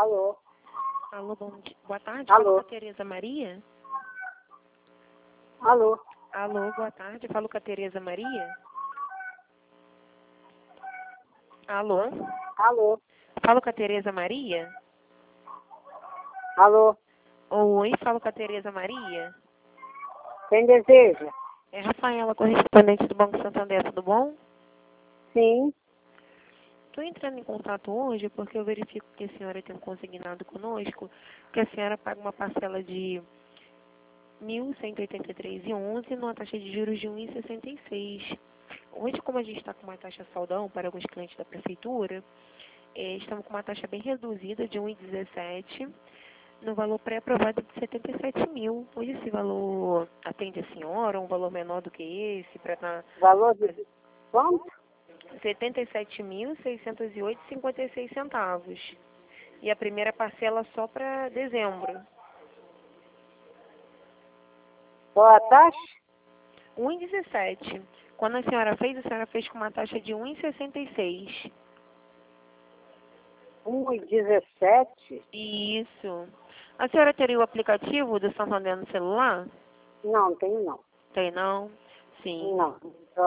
Alô? Alô, boa tarde. Alô? Falo com a Tereza Maria? Alô? Alô, boa tarde. Falo com a Tereza Maria? Alô? Alô? Falo com a Tereza Maria? Alô? Oi, falo com a Tereza Maria? Quem deseja? É Rafaela, correspondente do Banco Santander, tudo bom? Sim. Estou entrando em contato hoje porque eu verifico que a senhora tem um consignado conosco, que a senhora paga uma parcela de R$ 1.183,11 numa taxa de juros de 1,66. Hoje, como a gente está com uma taxa saudão para alguns clientes da prefeitura, estamos com uma taxa bem reduzida de 1,17, no valor pré-aprovado de 77 mil. Hoje esse valor atende a senhora, um valor menor do que esse, para estar... Valor de quanto? R$ 77.608,56. E a primeira parcela só para dezembro. Qual a taxa? 1,17. Quando a senhora fez com uma taxa de 1,66. 1,17? Isso. A senhora teria o aplicativo do Santander no celular? Não, tenho não. Tem não? Sim. Não.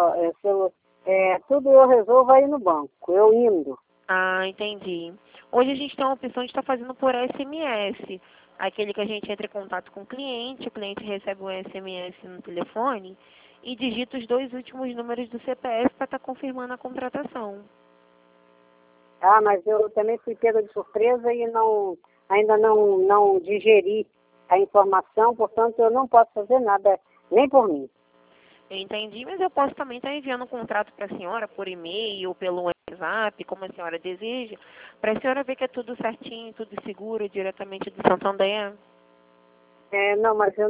Tudo eu resolvo aí no banco, eu indo. Ah, entendi. Hoje a gente tem uma opção de estar fazendo por SMS. Aquele que a gente entra em contato com o cliente recebe um SMS no telefone e digita os 2 últimos números do CPF para estar confirmando a contratação. Ah, mas eu também fui pega de surpresa e ainda não digeri a informação, portanto eu não posso fazer nada, nem por mim. Eu entendi, mas eu posso também estar enviando um contrato para a senhora por e-mail ou pelo WhatsApp, como a senhora deseja, para a senhora ver que é tudo certinho, tudo seguro, diretamente do Santander. Não, mas eu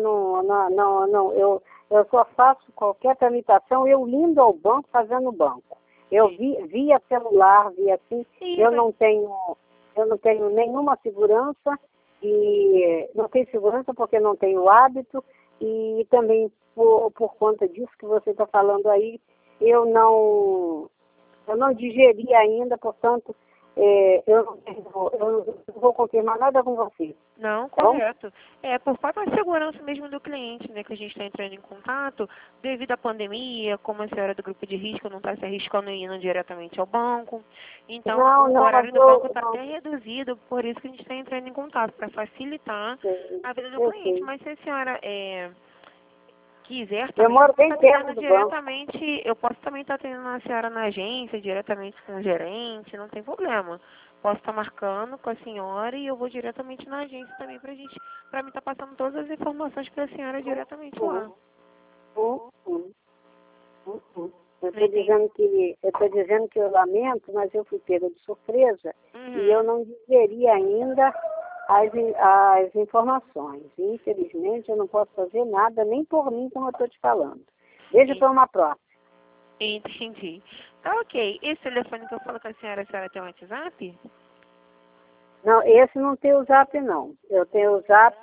eu só faço qualquer tramitação, eu indo ao banco, fazendo no banco. Eu via celular, via assim, eu não tenho nenhuma segurança, e não tenho segurança porque não tenho hábito, e também por conta disso que você está falando aí, eu não digeri ainda, portanto, eu não vou confirmar nada com você. Não, Tá bom? correto. É por falta de segurança mesmo do cliente, né, que a gente está entrando em contato, devido à pandemia, como a senhora é do grupo de risco não está se arriscando e indo diretamente ao banco. Então, o horário do banco está até reduzido, por isso que a gente está entrando em contato, para facilitar a vida do cliente. Mas se a senhora quiser também, Eu moro bem perto do diretamente, eu posso também estar atendendo a senhora na agência, diretamente com o gerente, não tem problema. Posso estar marcando com a senhora e eu vou diretamente na agência também para mim estar passando todas as informações para a senhora diretamente lá. Eu estou dizendo que eu lamento, mas eu fui pega de surpresa e eu não digeri ainda as informações. Infelizmente, eu não posso fazer nada, nem por mim, como eu estou te falando. Deixa para uma próxima. Entendi. Tá ok. Esse telefone que eu falo com a senhora tem um WhatsApp? Não, esse não tem o Zap, não. Eu tenho o Zap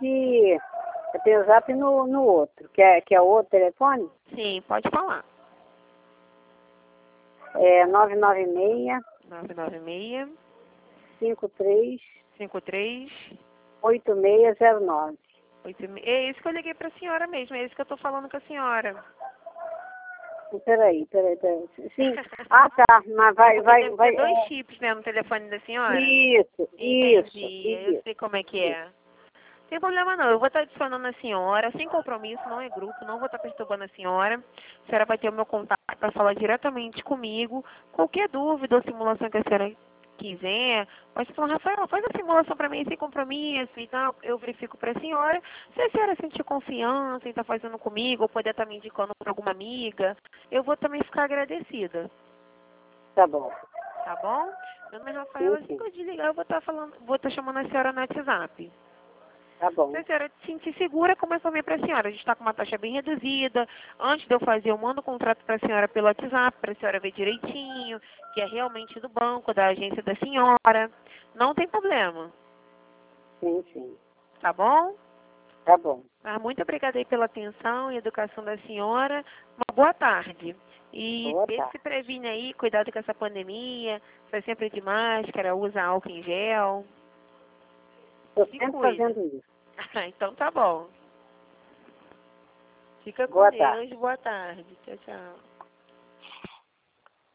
no outro, que é outro telefone. Sim, pode falar. É 996 53 8609. É esse que eu liguei para a senhora mesmo, é esse que eu estou falando com a senhora. Peraí. Sim. Ah, tá. Mas vai. Tem 2 chips, né, no telefone da senhora? Isso. Eu sei como é que é. Não tem problema não, eu vou estar adicionando a senhora, sem compromisso, não é grupo, não vou estar perturbando a senhora. A senhora vai ter o meu contato para falar diretamente comigo. Qualquer dúvida ou simulação que a senhora quiser, pode falar, Rafael, faz a simulação para mim sem compromisso e tal, eu verifico para a senhora. Se a senhora sentir confiança em estar fazendo comigo, ou poder estar me indicando para alguma amiga, eu vou também ficar agradecida. Tá bom. Tá bom? Meu nome é Rafaela, assim que eu desligar, eu vou estar chamando a senhora no WhatsApp. Tá bom. Se a senhora se sentir segura, como eu falei para a senhora, a gente está com uma taxa bem reduzida. Antes de eu fazer, eu mando o contrato para a senhora pelo WhatsApp, para a senhora ver direitinho, que é realmente do banco, da agência da senhora. Não tem problema. Sim. Tá bom? Tá bom. Muito obrigada aí pela atenção e educação da senhora. Uma boa tarde. E se previne aí, cuidado com essa pandemia, sai sempre de máscara, usa álcool em gel. Estou Se sempre cuida. fazendo isso. Então tá bom. Fica com Boa Deus. tarde. Boa tarde. Tchau, tchau.